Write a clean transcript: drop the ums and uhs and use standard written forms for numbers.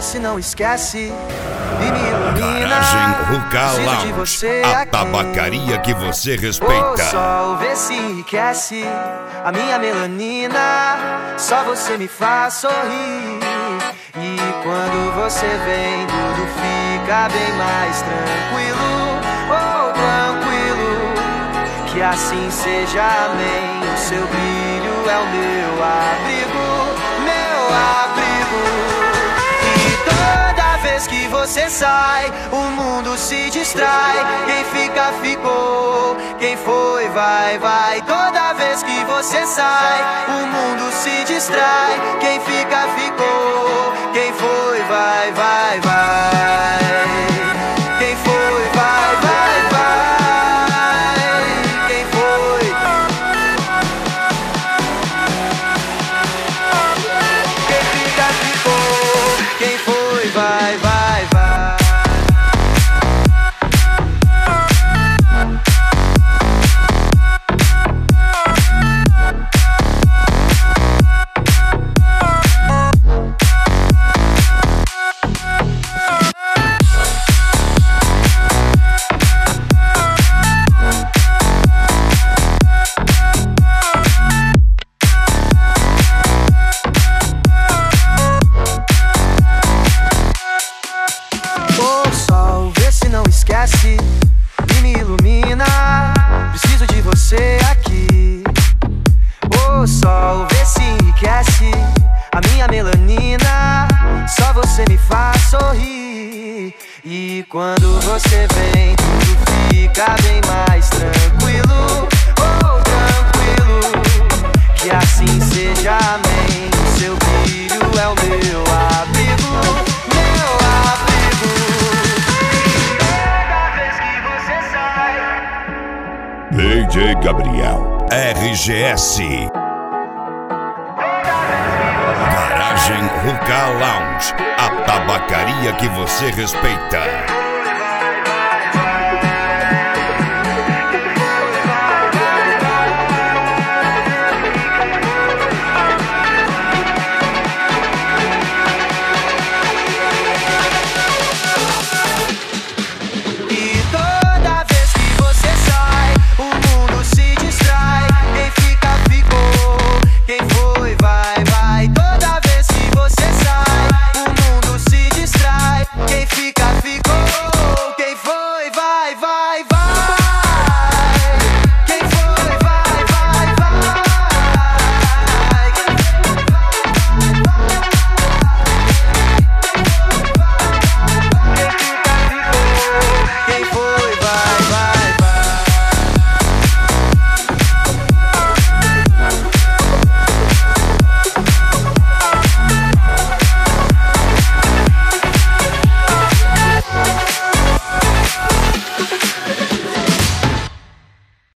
se não esquece e me ilumina. Garagem Ruka Preciso de Lounge, você a aqui. tabacaria que você O respeita. sol vê se enriquece a minha melanina. Só você me faz sorrir. E quando você vem, tudo fica bem mais tranquilo. Oh, tranquilo. Que assim seja, amém. O seu brilho é o meu abrigo, meu abrigo. E toda vez que você sai, o mundo se distrai. Quem fica, ficou. Quem foi, vai, vai. Toda vez que você sai, o mundo se distrai. Quem fica, ficou. Quem foi, vai, vai, vai. Quem foi, vai, vai, vai. Quem foi? Quem fica, ficou. Quem foi, vai, vai, vai. O sol vê se não esquece e me ilumina. Preciso de você aqui. O sol vê se enriquece a minha melanina. Só você me faz sorrir. E quando você vem, tudo fica bem mais tranquilo. Oh, tranquilo. Que assim seja, amém. O seu brilho é o meu abrigo, meu abrigo. Toda vez que você sai, DJ Gabriel, RGS. Garagem Ruka Lounge, a tabacaria que você respeita.